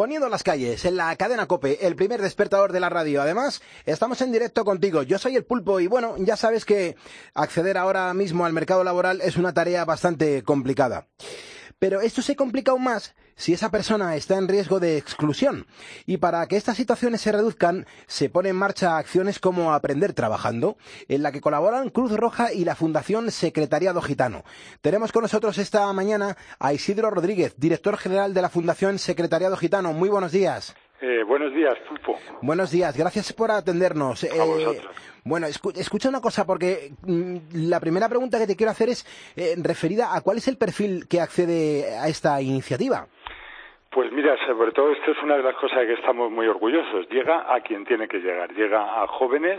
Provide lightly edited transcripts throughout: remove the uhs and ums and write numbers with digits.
Poniendo las calles, en la cadena COPE, el primer despertador de la radio. Además, estamos en directo contigo. Yo soy el Pulpo y bueno, ya sabes que acceder ahora mismo al mercado laboral es una tarea bastante complicada. Pero esto se complica aún más si esa persona está en riesgo de exclusión. Y para que estas situaciones se reduzcan, se ponen en marcha acciones como Aprender Trabajando, en la que colaboran Cruz Roja y la Fundación Secretariado Gitano. Tenemos con nosotros esta mañana a Isidro Rodríguez, director general de la Fundación Secretariado Gitano. Muy buenos días. Buenos días, Pulpo. Buenos días, gracias por atendernos. A vosotros. Bueno, escucha una cosa, porque la primera pregunta que te quiero hacer es referida a cuál es el perfil que accede a esta iniciativa. Pues mira, sobre todo esto es una de las cosas de que estamos muy orgullosos. Llega a quien tiene que llegar. Llega a jóvenes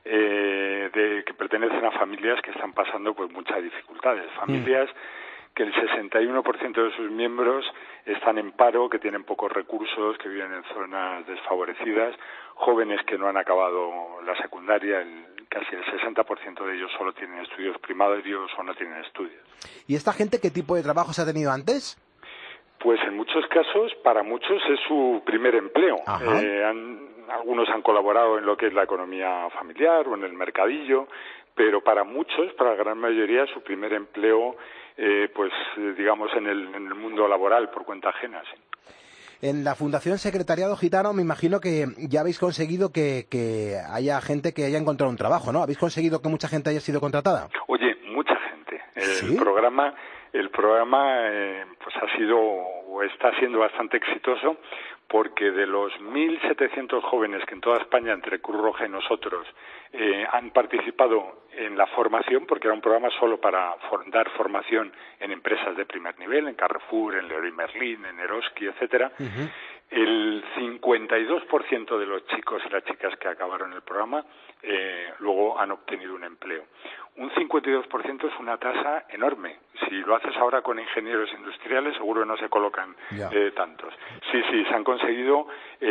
que pertenecen a familias que están pasando pues muchas dificultades. Familias que el 61% de sus miembros están en paro, que tienen pocos recursos, que viven en zonas desfavorecidas, jóvenes que no han acabado la secundaria, casi el 60% de ellos solo tienen estudios primarios o no tienen estudios. ¿Y esta gente qué tipo de trabajos ha tenido antes? Pues en muchos casos, para muchos es su primer empleo. Algunos han colaborado en lo que es la economía familiar o en el mercadillo, pero para muchos, para la gran mayoría, su primer empleo, digamos, en el mundo laboral por cuenta ajena. Sí. En la Fundación Secretariado Gitano me imagino que ya habéis conseguido que haya gente que haya encontrado un trabajo, ¿no? ¿Habéis conseguido que mucha gente haya sido contratada? Oye, mucha gente. ¿Sí? El programa pues ha sido o está siendo bastante exitoso porque de los 1.700 jóvenes que en toda España, entre Cruz Roja y nosotros, han participado en la formación, porque era un programa solo para dar formación en empresas de primer nivel, en Carrefour, en Leroy Merlin, en Eroski, etcétera. El 52% de los chicos y las chicas que acabaron el programa luego han obtenido un empleo. Un 52% es una tasa enorme. Si lo haces ahora con ingenieros industriales, seguro que no se colocan tantos. Sí, se han conseguido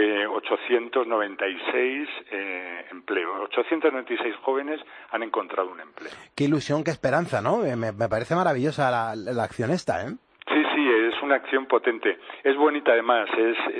896 empleos. 896 jóvenes han encontrado un empleo. Qué ilusión, qué esperanza, ¿no? Me parece maravillosa la acción esta, ¿eh? Sí, es una acción potente. Es bonita además,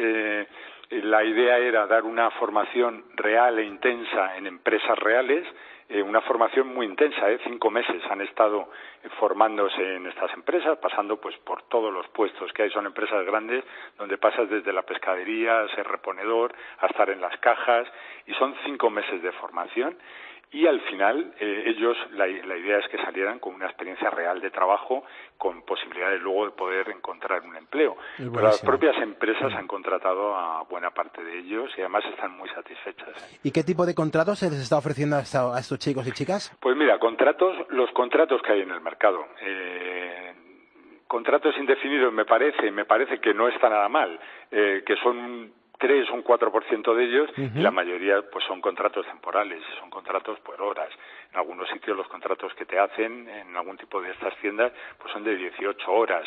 la idea era dar una formación real e intensa en empresas reales, una formación muy intensa, 5 meses han estado formándose en estas empresas, pasando pues por todos los puestos que hay, son empresas grandes donde pasas desde la pescadería, a ser reponedor, a estar en las cajas, y son 5 meses de formación. Y al final ellos, la idea es que salieran con una experiencia real de trabajo, con posibilidades luego de poder encontrar un empleo. Pero las propias empresas han contratado a buena parte de ellos y además están muy satisfechas. ¿Y qué tipo de contratos se les está ofreciendo a estos chicos y chicas? Pues mira, los contratos que hay en el mercado. Contratos indefinidos me parece que no está nada mal, que son 3 o un 4% de ellos, y la mayoría pues son contratos temporales, son contratos por horas. En algunos sitios los contratos que te hacen en algún tipo de estas tiendas pues son de 18 horas,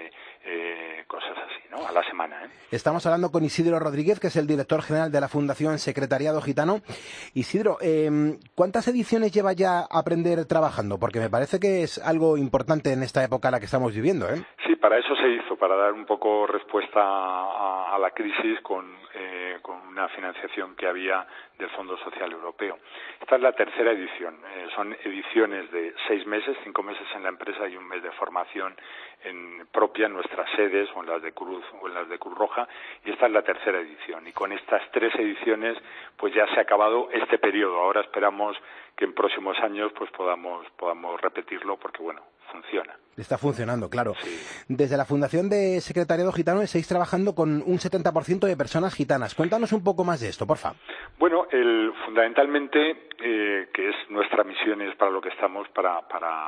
cosas así, ¿no? A la semana, ¿eh? Estamos hablando con Isidro Rodríguez, que es el director general de la Fundación Secretariado Gitano. Isidro, ¿cuántas ediciones lleva ya Aprender Trabajando? Porque me parece que es algo importante en esta época en la que estamos viviendo, ¿eh? Sí, para eso se hizo, para dar un poco respuesta a la crisis con una financiación que había del Fondo Social Europeo. Esta es la tercera edición. Son ediciones de 6 meses, 5 meses en la empresa y 1 mes de formación propia en nuestras sedes o en las de Cruz Roja, y esta es la tercera edición. Y con estas 3 ediciones pues ya se ha acabado este periodo. Ahora esperamos que en próximos años pues podamos repetirlo porque bueno, funciona. Está funcionando, claro. Sí. Desde la Fundación de Secretariado Gitano estáis trabajando con un 70% de personas gitanas. Cuéntanos un poco más de esto, por favor. Bueno, fundamentalmente, que es nuestra misión, es para lo que estamos, para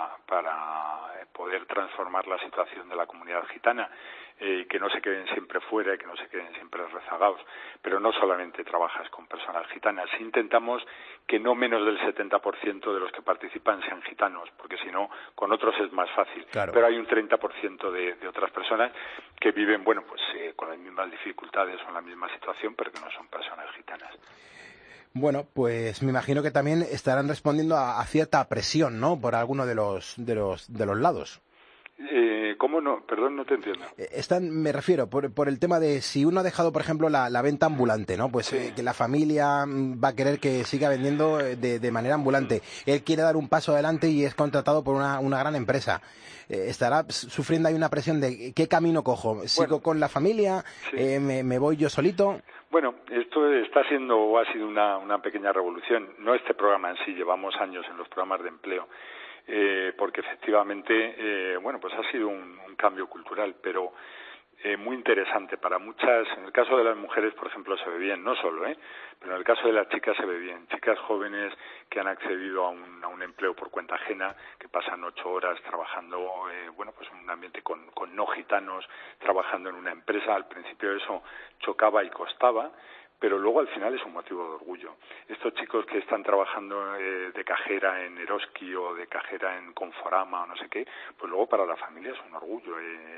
poder transformar la situación de la comunidad gitana, que no se queden siempre fuera y que no se queden siempre rezagados. Pero no solamente trabajas con personas gitanas, intentamos que no menos del 70% de los que participan sean gitanos, porque si no, con otros es más fácil. Claro. Pero hay un 30% de otras personas que viven, bueno, pues con las mismas dificultades o en la misma situación, pero que no son personas gitanas. Bueno, pues me imagino que también estarán respondiendo a cierta presión, ¿no? Por alguno de los lados. ¿Cómo no? Perdón, no te entiendo. Me refiero por el tema de si uno ha dejado, por ejemplo, la venta ambulante, ¿no? Pues Sí. que la familia va a querer que siga vendiendo de manera ambulante. Él quiere dar un paso adelante y es contratado por una gran empresa. Estará sufriendo ahí una presión de ¿qué camino cojo? ¿Sigo con la familia? Sí. ¿Me voy yo solito? Bueno, esto está siendo o ha sido una pequeña revolución. No este programa en sí, llevamos años en los programas de empleo. Porque efectivamente, bueno, pues ha sido un cambio cultural, pero muy interesante para muchas. En el caso de las mujeres, por ejemplo, se ve bien, no solo, pero en el caso de las chicas se ve bien. Chicas jóvenes que han accedido a un empleo por cuenta ajena, que pasan 8 horas trabajando, bueno, pues en un ambiente con no gitanos, trabajando en una empresa. Al principio eso chocaba y costaba, pero luego al final es un motivo de orgullo. Estos chicos que están trabajando de cajera en Eroski o de cajera en Conforama o no sé qué, pues luego para la familia es un orgullo.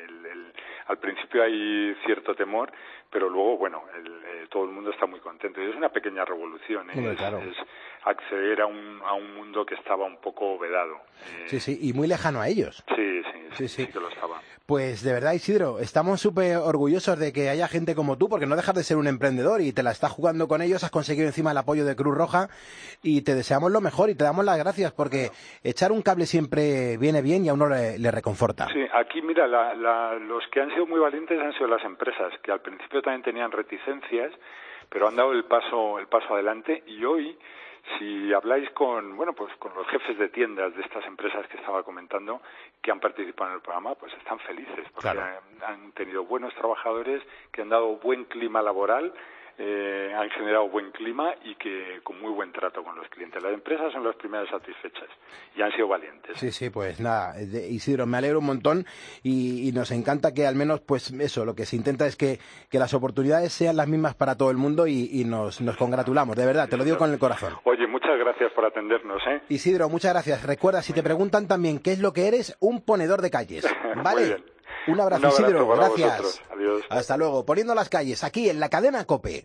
Al principio hay cierto temor, pero luego, bueno, todo el mundo está muy contento. Y es una pequeña revolución, Claro. Es acceder a un mundo que estaba un poco vedado. Sí, y muy lejano a ellos. Sí que lo estaba. Pues de verdad, Isidro, estamos súper orgullosos de que haya gente como tú, porque no dejas de ser un emprendedor y te la estás jugando con ellos, has conseguido encima el apoyo de Cruz Roja y te deseamos lo mejor y te damos las gracias porque echar un cable siempre viene bien y a uno le reconforta. Sí, aquí mira, los que han sido muy valientes han sido las empresas, que al principio también tenían reticencias, pero han dado el paso adelante y hoy, si habláis con los jefes de tiendas de estas empresas que estaba comentando, que han participado en el programa, pues están felices, porque han tenido buenos trabajadores que han dado buen clima laboral, han generado buen clima y que con muy buen trato con los clientes. Las empresas son las primeras satisfechas y han sido valientes. Sí, pues nada, Isidro, me alegro un montón y nos encanta que al menos, pues eso, lo que se intenta es que las oportunidades sean las mismas para todo el mundo y nos congratulamos, de verdad, te lo digo con el corazón. Oye, muchas gracias por atendernos, Isidro, muchas gracias. Recuerda, si te preguntan también qué es lo que eres, un ponedor de calles, ¿vale? Muy bien. Un abrazo, Isidro, para gracias. vosotros. Adiós. Hasta luego. Poniendo las calles, aquí en la cadena COPE.